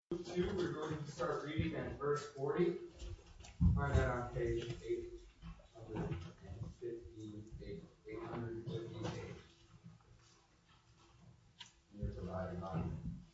2, we're going to start reading at verse 40. Find that on page 858. 858. In your provided Bible.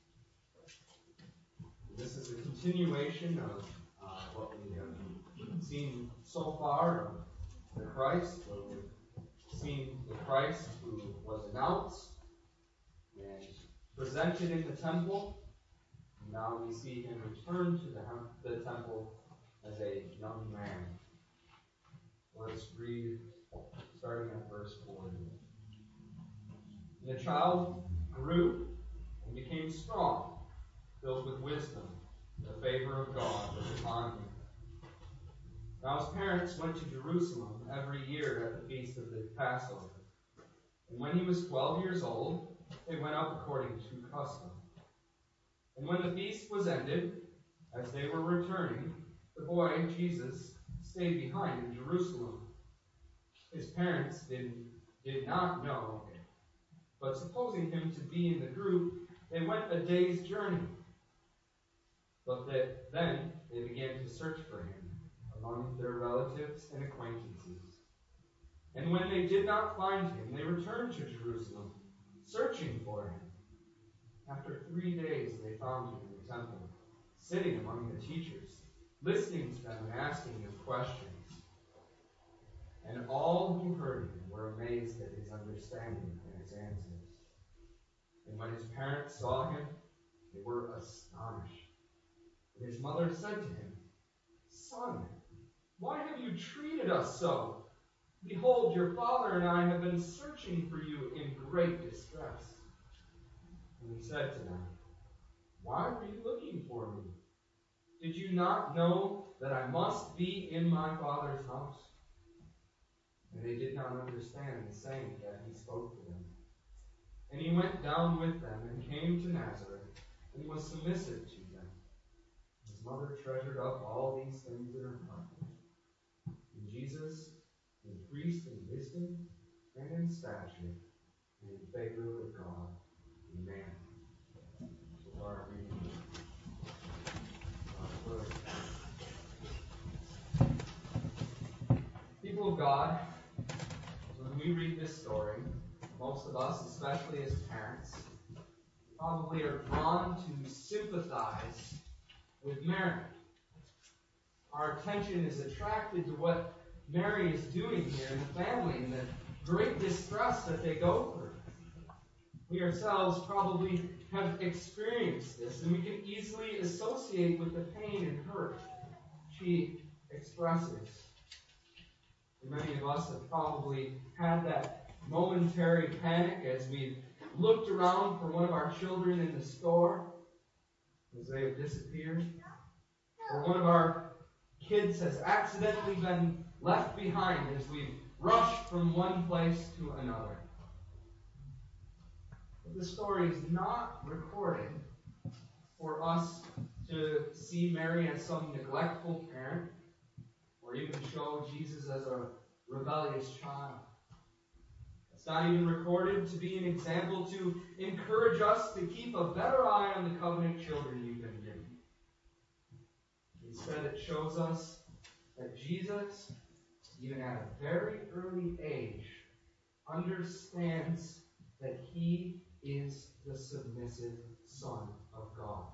This is a continuation of what we have seen so far of the Christ. Where we've seen the Christ who was announced and presented in the temple. Now we see him return to the temple as a young man. Let's read, starting at verse 40. And the child grew and became strong, filled with wisdom. The favor of God was upon him. Now his parents went to Jerusalem every year at the feast of the Passover. And when he was 12 years old, they went up according to custom. And when the feast was ended, as they were returning, the boy, Jesus, stayed behind in Jerusalem. His parents did not know him, but supposing him to be in the group, they went a day's journey. But then they began to search for him among their relatives and acquaintances. And when they did not find him, they returned to Jerusalem, searching for him. After 3 days they found him in the temple, sitting among the teachers, listening to them and asking him questions. And all who heard him were amazed at his understanding and his answers. And when his parents saw him, they were astonished. And his mother said to him, "Son, why have you treated us so? Behold, your father and I have been searching for you in great distress." And he said to them, "Why were you looking for me? Did you not know that I must be in my Father's house?" And they did not understand the saying that he spoke to them. And he went down with them and came to Nazareth and was submissive to them. His mother treasured up all these things in her heart. And Jesus increased in wisdom and in stature and in favor with God. Amen. So far, reading God's word. People of God, when we read this story, most of us, especially as parents, probably are drawn to sympathize with Mary. Our attention is attracted to what Mary is doing here in the family and the great distress that they go through. We ourselves probably have experienced this, and we can easily associate with the pain and hurt she expresses. And many of us have probably had that momentary panic as we looked around for one of our children in the store as they have disappeared, or one of our kids has accidentally been left behind as we rushed from one place to another. But the story is not recorded for us to see Mary as some neglectful parent, or even show Jesus as a rebellious child. It's not even recorded to be an example to encourage us to keep a better eye on the covenant children you've been given. Instead, it shows us that Jesus, even at a very early age, understands that he is the submissive Son of God.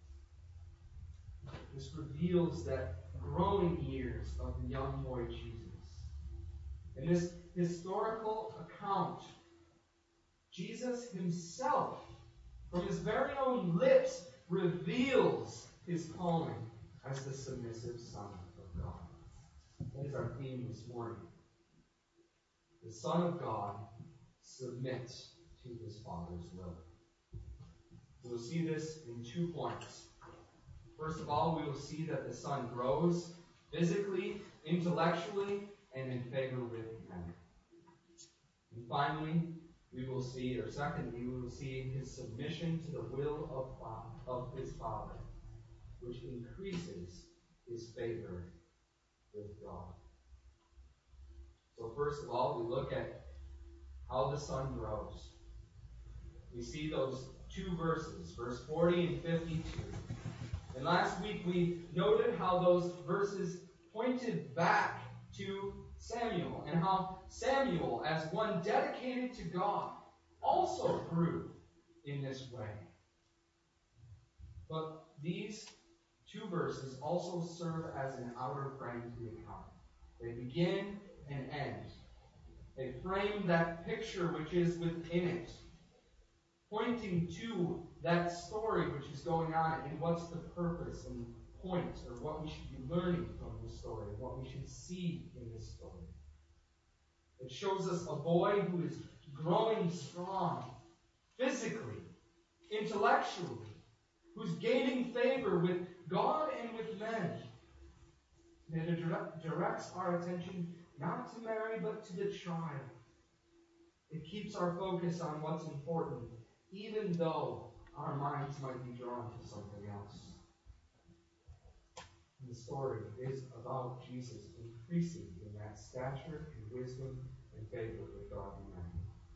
This reveals that growing years of the young boy Jesus. In this historical account, Jesus himself, from his very own lips, reveals his calling as the submissive Son of God. That is our theme this morning. The Son of God submits to his Father's will. We'll see this in 2 points. First of all, we will see that the Son grows physically, intellectually, and in favor with men. And finally, we will see his submission to the will of his Father, which increases his favor with God. So first of all, we look at how the Son grows. We see those 2 verses, verse 40 and 52. And last week we noted how those verses pointed back to Samuel, and how Samuel, as one dedicated to God, also grew in this way. But these two verses also serve as an outer frame to the account. They begin and end. They frame that picture which is within it, pointing to that story which is going on, and what's the purpose and point, or what we should be learning from the story, what we should see in this story. It shows us a boy who is growing strong, physically, intellectually, who's gaining favor with God and with men. And it directs our attention not to Mary, but to the child. It keeps our focus on what's important, even though our minds might be drawn to something else. And the story is about Jesus increasing in that stature and wisdom and favor with God and man.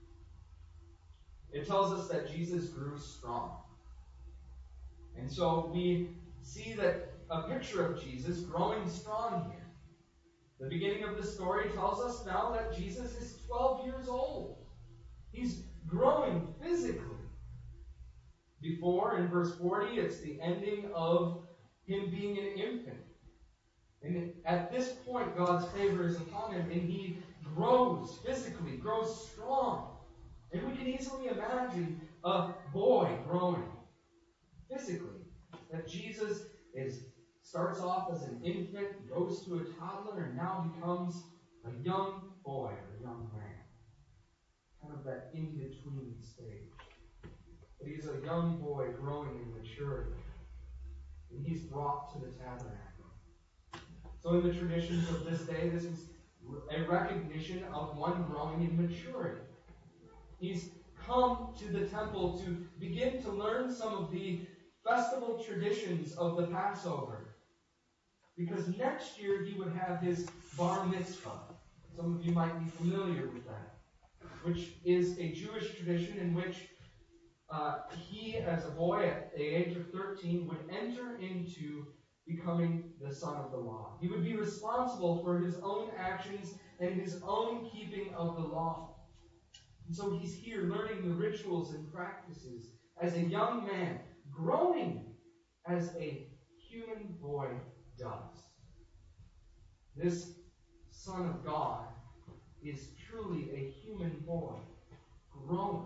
It tells us that Jesus grew strong. And so we see that a picture of Jesus growing strong here. The beginning of the story tells us now that Jesus is 12 years old. He's growing physically. Before, in verse 40, it's the ending of him being an infant. And at this point, God's favor is upon him, and he grows physically, grows strong. And we can easily imagine a boy growing physically. That Jesus starts off as an infant, goes to a toddler, and now becomes a young boy or a young man. Kind of that in-between stage. But he's a young boy growing in maturity. And he's brought to the tabernacle. So in the traditions of this day, this is a recognition of one growing in maturity. He's come to the temple to begin to learn some of the festival traditions of the Passover. Because next year he would have his bar mitzvah. Some of you might be familiar with that. Which is a Jewish tradition in which he, as a boy at the age of 13, would enter into becoming the son of the law. He would be responsible for his own actions and his own keeping of the law. And so he's here learning the rituals and practices as a young man, growing as a human boy does. This Son of God is truly a human boy, growing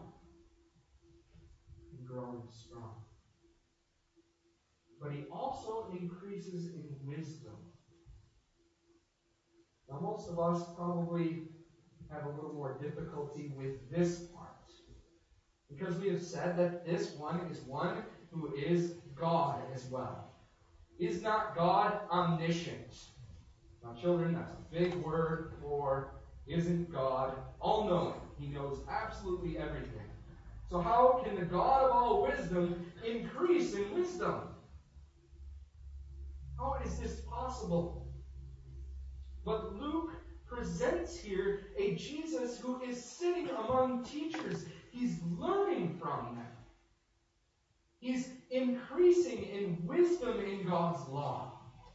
and growing strong. But he also increases in wisdom. Now, most of us probably have a little more difficulty with this part, because we have said that this one is one who is God as well. Is not God omniscient? Now, children, that's a big word for isn't God all-knowing? He knows absolutely everything. So how can the God of all wisdom increase in wisdom? How is this possible? But Luke presents here a Jesus who is sitting among teachers. He's learning from them. He's increasing in wisdom in God's law.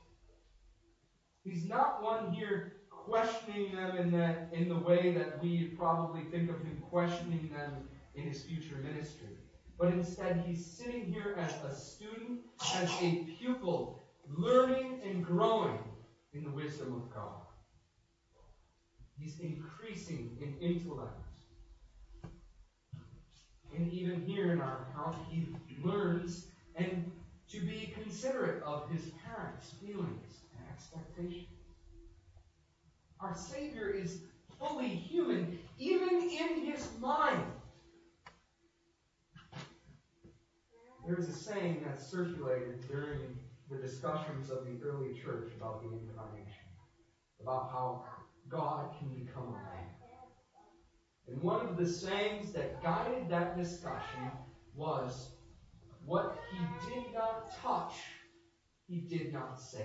He's not one here questioning them in the way that we probably think of him questioning them in his future ministry. But instead, he's sitting here as a student, as a pupil, learning and growing in the wisdom of God. He's increasing in intellect. And even here in our account, he learns and to be considerate of his parents' feelings and expectations. Our Savior is fully human, even in his mind. There's a saying that's circulated during the discussions of the early church about the incarnation, about how God can become a man. And one of the sayings that guided that discussion was, what he did not touch, he did not say.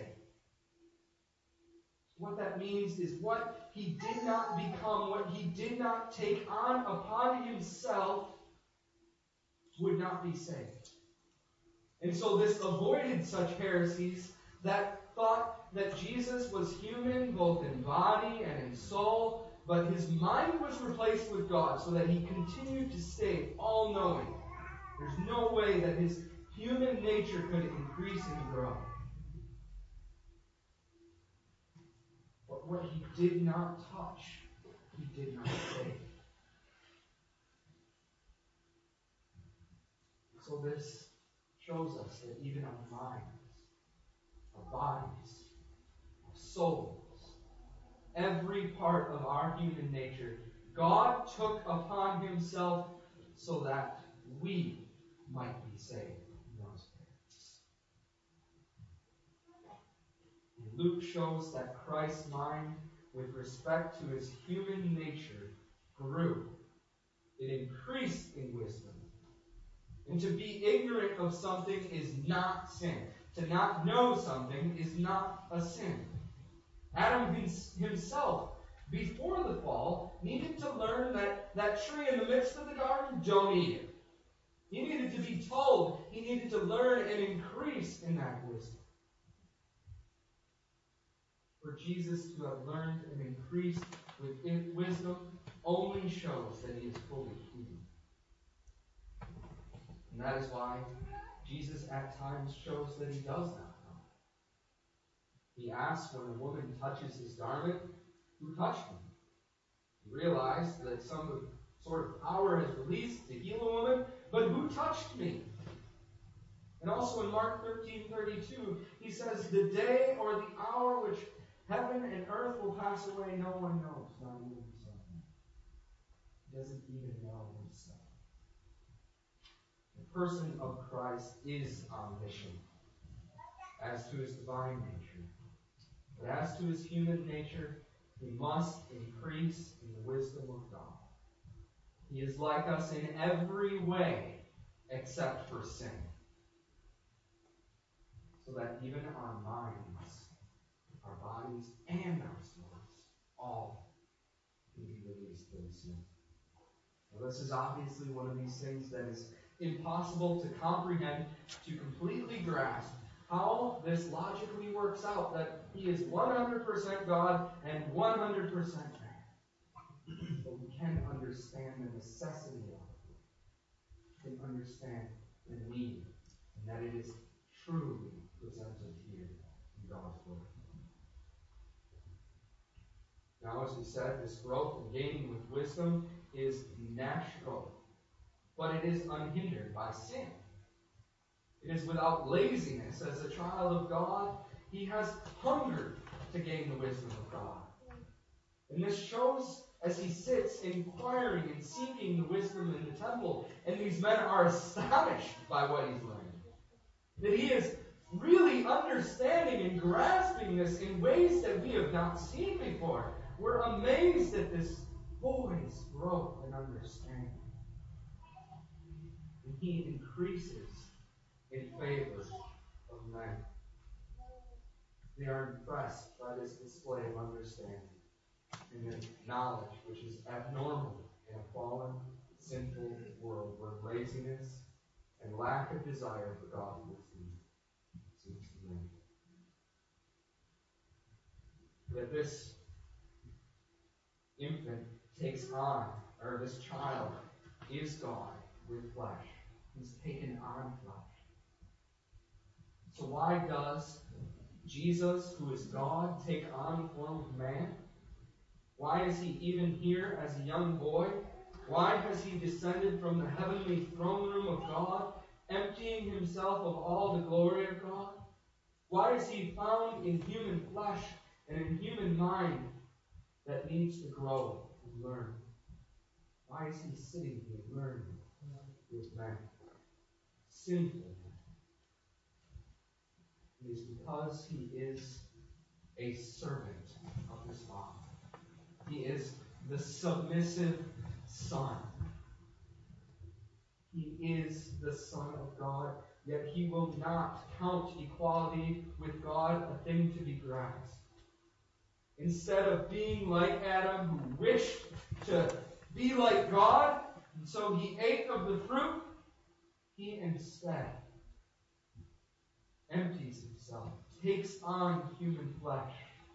What that means is what he did not become, what he did not take on upon himself, would not be saved. And so this avoided such heresies that thought that Jesus was human both in body and in soul, but his mind was replaced with God so that he continued to stay all-knowing. There's no way that his human nature could increase and grow. But what he did not touch, he did not save. So this shows us that even our minds, our bodies, our souls, every part of our human nature, God took upon himself so that we might be saved in those areas. And Luke shows that Christ's mind, with respect to his human nature, grew. It increased in wisdom. And to be ignorant of something is not sin. To not know something is not a sin. Adam himself, before the fall, needed to learn that tree in the midst of the garden, don't eat it. He needed to be told. He needed to learn and increase in that wisdom. For Jesus to have learned and increased with wisdom only shows that he is fully human. And that is why Jesus at times shows that he does not know. He asks when a woman touches his garment, "Who touched me?" He realized that some sort of power has released to heal a woman, but who touched me? And also in Mark 13:32, he says, "The day or the hour which heaven and earth will pass away, no one knows, not even the Son." He doesn't even know himself. The person of Christ is omniscient as to his divine nature. But as to his human nature, he must increase in the wisdom of God. He is like us in every way except for sin. So that even our minds, our bodies, and our souls all can be released from sin. Now, this is obviously one of these things that is impossible to comprehend, to completely grasp how this logically works out, that he is 100% God and 100% man. But we can understand the necessity of it. We can understand the need, and that it is truly presented here in God's Word. Now, as we said, this growth and gaining with wisdom is natural, but it is unhindered by sin. It is without laziness. As a child of God, he has hungered to gain the wisdom of God. And this shows as he sits inquiring and seeking the wisdom in the temple. And these men are astonished by what he's learning. That he is really understanding and grasping this in ways that we have not seen before. We're amazed at this boy's growth and understanding. And he increases in favor of men. They are impressed by this display of understanding and the knowledge which is abnormal in a fallen, sinful world where laziness and lack of desire for God's wisdom seems to reign. That this infant takes on, or this child is God with flesh. He's taken on flesh. So why does Jesus, who is God, take on the form of man? Why is he even here as a young boy? Why has he descended from the heavenly throne room of God, emptying himself of all the glory of God? Why is he found in human flesh and in human mind that needs to grow and learn? Why is he sitting here learning with men? Sinful men. It is because he is a servant of his Father. He is the submissive Son. He is the Son of God, yet he will not count equality with God a thing to be grasped. Instead of being like Adam, who wished to be like God, and so he ate of the fruit, he instead empties himself, takes on human flesh.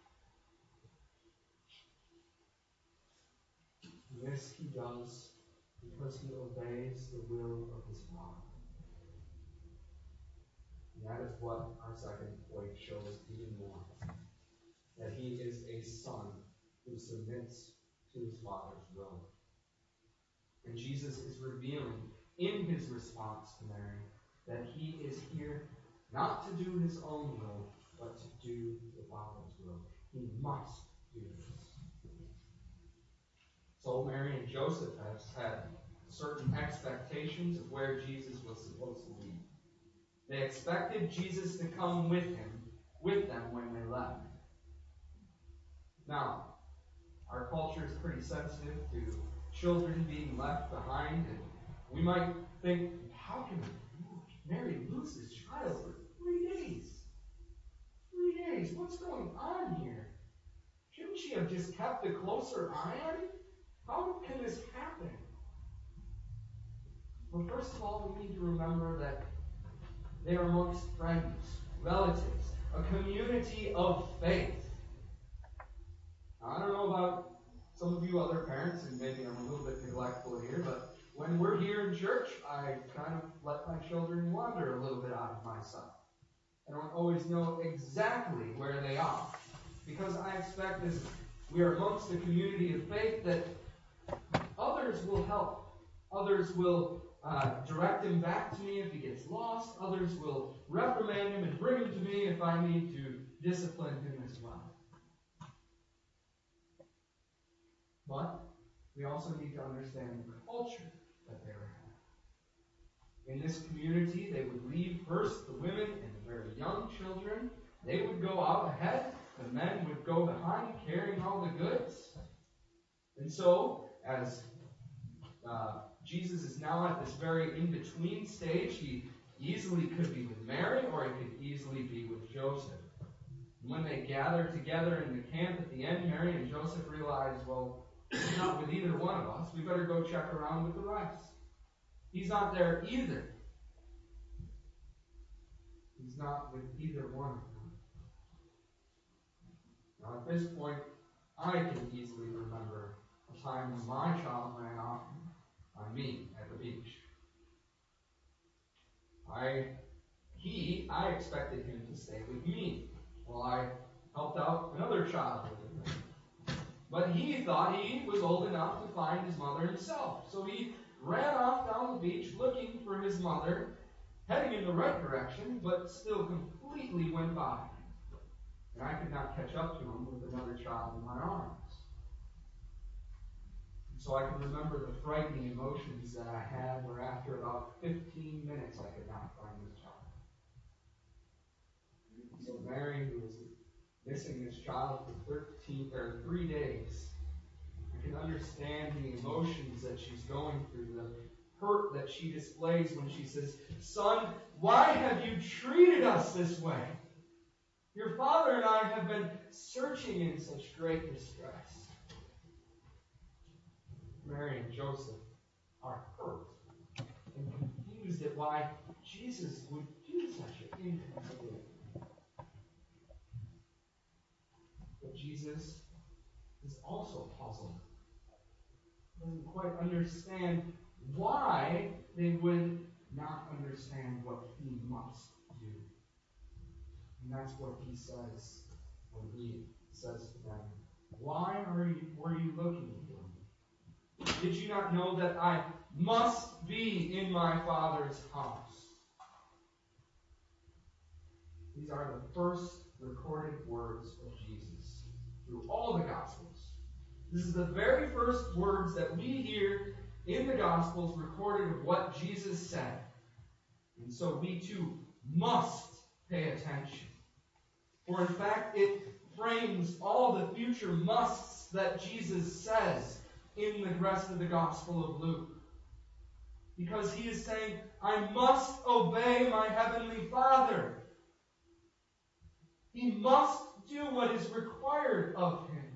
And this he does because he obeys the will of his Father. And that is what our second point shows even more. That he is a son who submits to his Father's will. And Jesus is revealing in his response to Mary that he is here not to do his own will, but to do the Father's will. He must do this. So Mary and Joseph have had certain expectations of where Jesus was supposed to be. They expected Jesus to come with them when they left. Now, our culture is pretty sensitive to children being left behind, and we might think, how can Mary lose this child for 3 days? 3 days? What's going on here? Shouldn't she have just kept a closer eye on him? How can this happen? Well, first of all, we need to remember that they are amongst friends, relatives, a community of faith. Now, I don't know about some of you other parents, and maybe I'm a little bit neglectful here, but when we're here in church, I kind of let my children wander a little bit out of my sight. I don't always know exactly where they are, because I expect as we are amongst a community of faith that others will help. Others will direct him back to me if he gets lost. Others will reprimand him and bring him to me if I need to discipline him as well. But we also need to understand the culture that they were in. In this community, they would leave first the women and the very young children. They would go out ahead. The men would go behind carrying all the goods. And so, as Jesus is now at this very in-between stage, he easily could be with Mary or he could easily be with Joseph. When they gathered together in the camp at the end, Mary and Joseph realized, well, he's not with either one of us. We better go check around with the rest. He's not there either. He's not with either one of them. Now at this point, I can easily remember a time when my child ran off on me at the beach. I expected him to stay with me while I helped out another child with him. But he thought he was old enough to find his mother himself. So he ran off down the beach looking for his mother, heading in the right direction, but still completely went by. And I could not catch up to him with another child in my arms. And so I can remember the frightening emotions that I had where after about 15 minutes I could not find this child. So Mary, who was missing this child for 3 days, I can understand the emotions that she's going through, the hurt that she displays when she says, "Son, why have you treated us this way? Your father and I have been searching in such great distress." Mary and Joseph are hurt and confused at why Jesus would do such an inconsiderate thing. But Jesus is also puzzled. He doesn't quite understand why they would not understand what he must do. And that's what he says when he says to them, "Why were you looking for me? Did you not know that I must be in my Father's house?" These are the first recorded words of Jesus through all the Gospels. This is the very first words that we hear in the Gospels recorded of what Jesus said. And so we too must pay attention. For in fact, it frames all the future musts that Jesus says in the rest of the Gospel of Luke. Because he is saying, I must obey my heavenly Father. He must do what is required of him.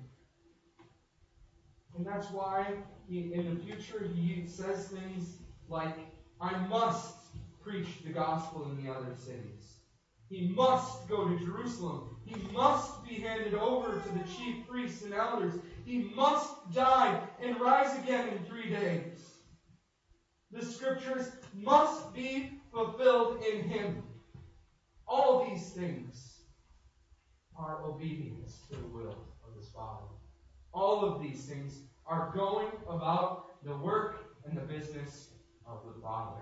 And that's why in the future he says things like, I must preach the gospel in the other cities. He must go to Jerusalem. He must be handed over to the chief priests and elders. He must die and rise again in 3 days. The scriptures must be fulfilled in him. All these things are obedience to the will of his Father. All of these things are going about the work and the business of the Father.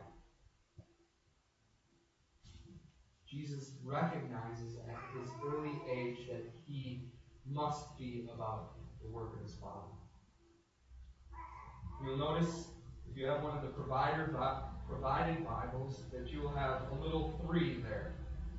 Jesus recognizes at his early age that he must be about the work of his Father. You'll notice, if you have one of the provided Bibles, that you will have a little 3 there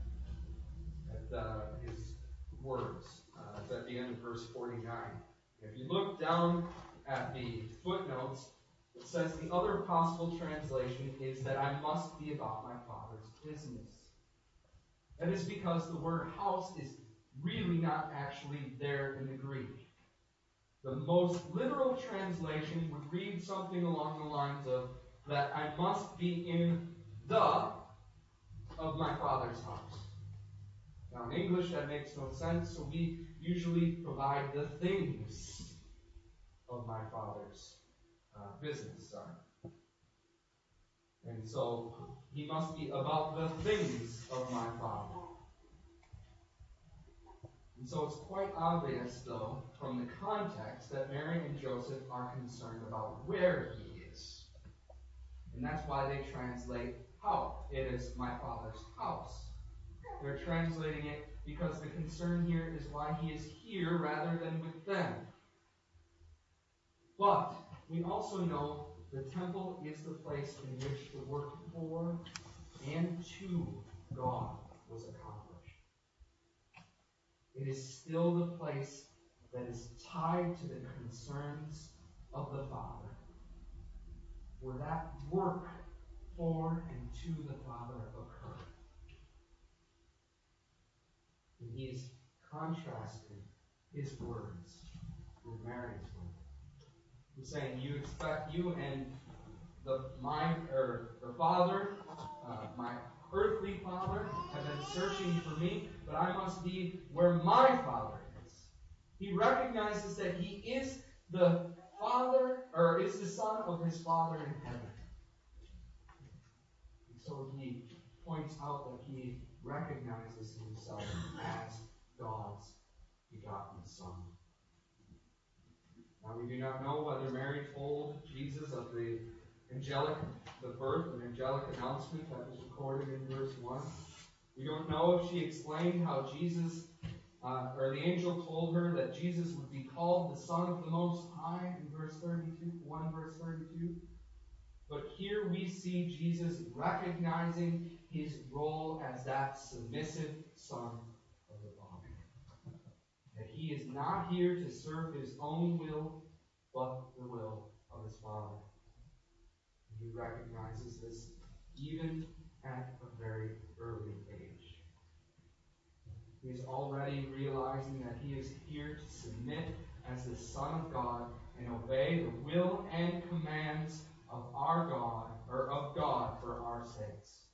at his words. It's at the end of verse 49. If you look down at the footnotes, it says the other possible translation is that I must be about my Father's business. That is because the word house is really not actually there in the Greek. The most literal translation would read something along the lines of that I must be in the of my Father's house. Now in English that makes no sense, so we usually provide the things of my Father's business. And so he must be about the things of my Father. And so it's quite obvious, though, from the context, that Mary and Joseph are concerned about where he is. And that's why they translate how. It is my Father's house. They're translating it because the concern here is why he is here rather than with them. But we also know the temple is the place in which the work for and to God was accomplished. It is still the place that is tied to the concerns of the Father, where that work for and to the Father occurred. And he is contrasting his words with Mary's words. He's saying, you expect you and the Father, my earthly Father, have been searching for me, but I must be where my Father is. He recognizes that he is the Father, or is the Son of his Father in heaven. And so he points out that he recognizes himself as God's begotten Son. Now we do not know whether Mary told Jesus of the birth and angelic announcement that was recorded in verse 1. We don't know if she explained how Jesus, or the angel told her that Jesus would be called the Son of the Most High in verse 32. But here we see Jesus recognizing his role as that submissive Son of the Father. That he is not here to serve his own will, but the will of his Father. He recognizes this even at a very early age. He is already realizing that he is here to submit as the Son of God and obey the will and commands of our God, or of God for our sakes.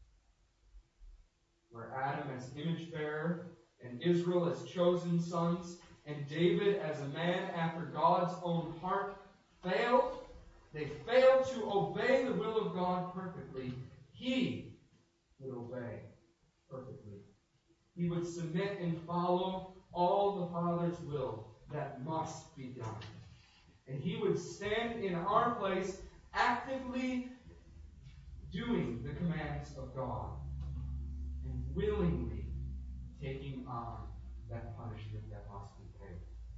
Where Adam as image bearer, and Israel as chosen sons, and David as a man after God's own heart failed, they failed to obey the will of God perfectly. He would obey perfectly. He would submit and follow all the Father's will that must be done. And he would stand in our place, actively doing the commands of God and willingly taking on that punishment that must be paid.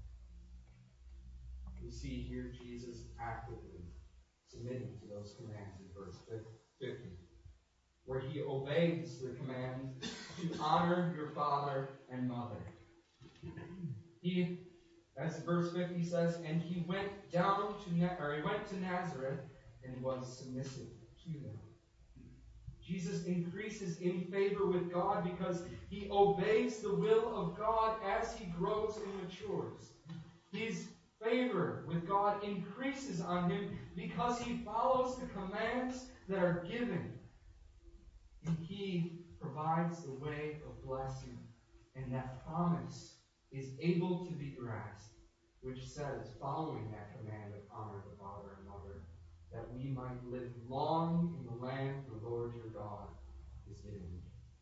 We see here Jesus actively submitting to those commands in verse 50, where he obeys the command to honor your father and mother. He, as verse 50 says, and he went to Nazareth and was submissive to them. Jesus increases in favor with God because he obeys the will of God as he grows and matures. His favor with God increases on him because he follows the commands that are given. And he provides the way of blessing, and that promise is able to be grasped, which says, following that command of honor the father and mother, that we might live long in the land the Lord your God is giving you.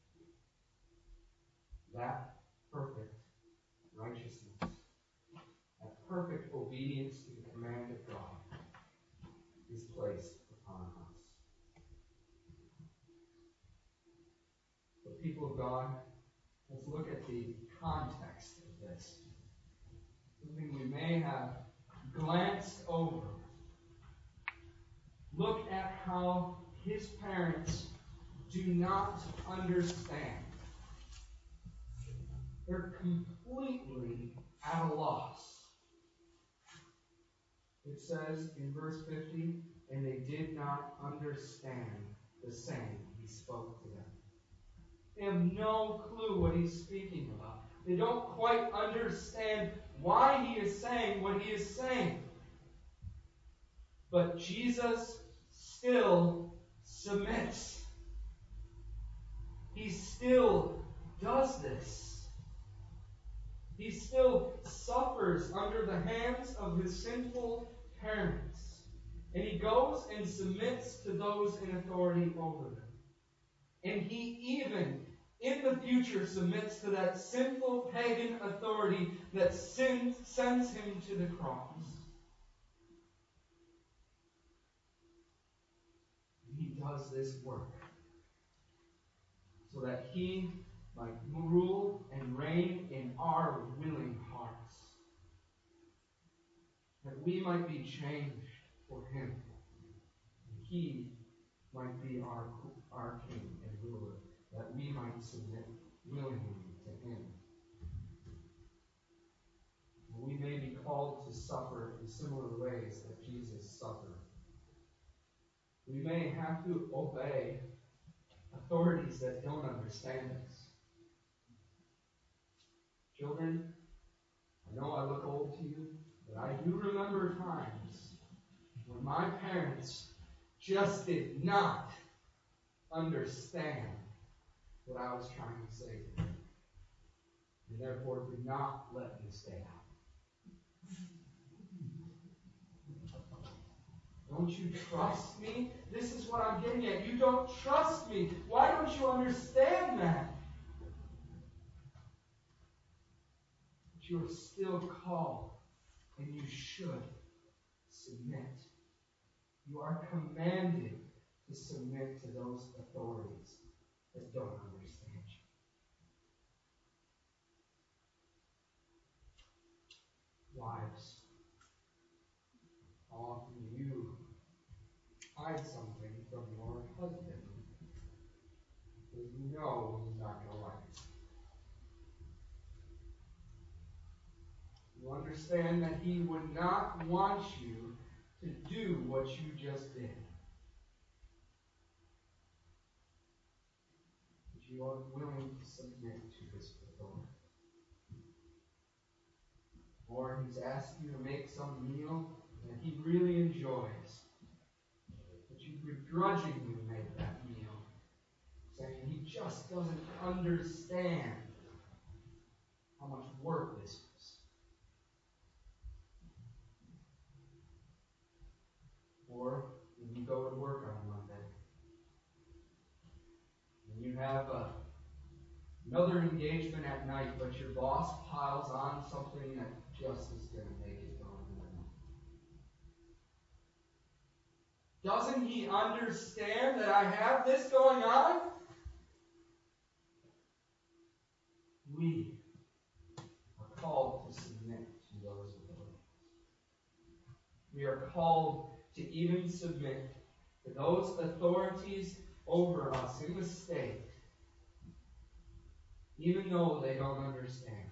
That perfect righteousness, that perfect obedience to the command of God is placed upon us. But people of God, let's look at the context of this. Something we may have glanced over. Look at how his parents do not understand. They're completely at a loss. It says in verse 50, and they did not understand the saying he spoke to them. They have no clue what he's speaking about. They don't quite understand why he is saying what he is saying. But Jesus still submits. He still does this. He still suffers under the hands of his sinful parents. And he goes and submits to those in authority over them. And he even, in the future, submits to that sinful pagan authority that sends him to the cross. He does this work so that he might rule and reign in our willing hearts. That we might be changed for him. He might be our king and ruler. That we might submit willingly to him. We may be called to suffer in similar ways that Jesus suffered. We may have to obey authorities that don't understand us. Children, I know I look old to you, but I do remember times when my parents just did not understand what I was trying to say to them, and therefore did not let me stay out. Don't you trust me? This is what I'm getting at. You don't trust me. Why don't you understand that? But you are still called, and you should submit. You are commanded to submit to those authorities that don't understand you. Wives, how often do you hide something from your husband because you know he's not going to like it? You understand that he would not want you to do what you just did. But you are willing to submit to his authority. Or he's asked you to make some meal that he really enjoys, but you begrudgingly make that meal, saying he just doesn't understand how much work this is. Or when you go to work on Monday, and you have another engagement at night, but your boss piles on something that just is going to make it go in the night. Doesn't he understand that I have this going on? We are called to submit to those authorities. We are called to even submit to those authorities over us in the state, even though they don't understand.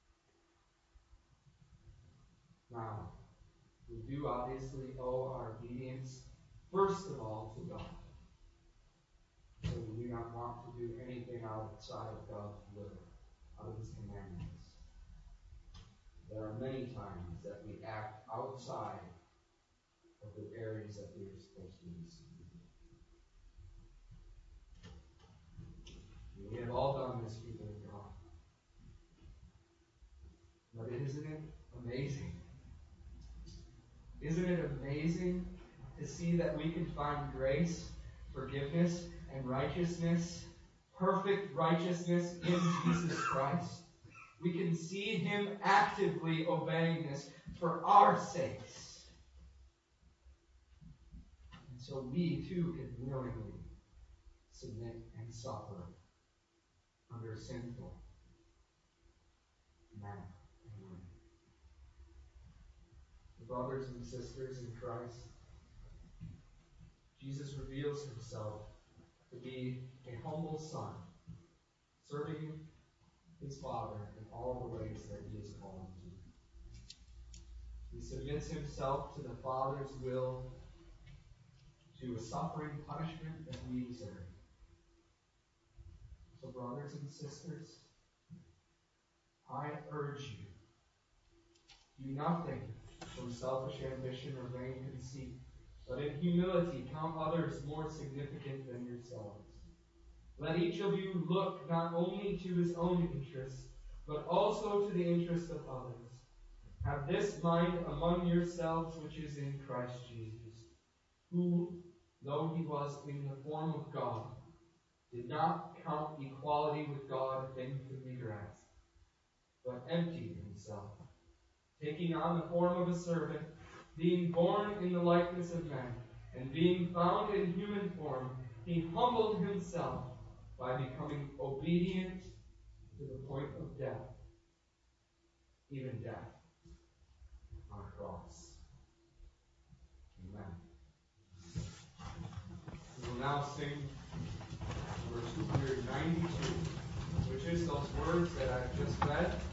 Now, we do obviously owe our obedience, first of all, to God. So we do not want to do anything outside of God's will, out of his commandments. There are many times that we act outside of the areas that we are supposed to be. We all done this, people of God. But isn't it amazing? Isn't it amazing to see that we can find grace, forgiveness, and righteousness, perfect righteousness in Jesus Christ? We can see Him actively obeying this for our sakes. And so we too can willingly submit and suffer under sinful men and women. Brothers and sisters in Christ, Jesus reveals Himself to be a humble Son, serving His Father in all the ways that He is called to. He submits Himself to the Father's will, to a suffering punishment that we deserve. So, brothers and sisters, I urge you, do nothing from selfish ambition or vain conceit, but in humility count others more significant than yourselves. Let each of you look not only to his own interests, but also to the interests of others. Have this mind among yourselves which is in Christ Jesus, who, though He was in the form of God, did not count equality with God a thing to be grasped, but emptied Himself, taking on the form of a servant, being born in the likeness of men, and being found in human form, He humbled Himself by becoming obedient to the point of death, even death on a cross. Amen. We will now sing number 292, which is those words that I've just read.